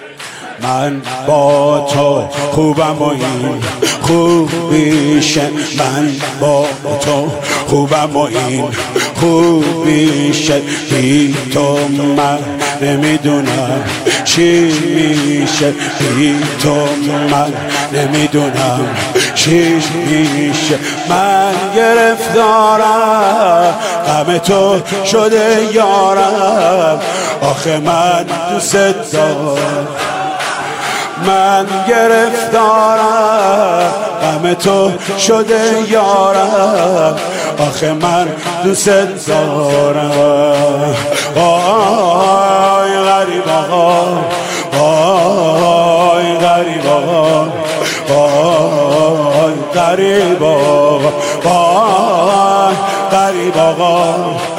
من با تو خوبم و این خوبیشه، من با تو خوبم و این خوبیشه، بی تو من نمیدونم چی میشه، بی تو من نمیدونم چی میشه. من گرفتارم غم تو شده یارم، آخه من دوست دارم. من گرفتارم غم تو شده یارم، آخه من دوست دارم. وای غریب آقا، وای غریب آقا، وای غریب آقا، وای غریب آقا.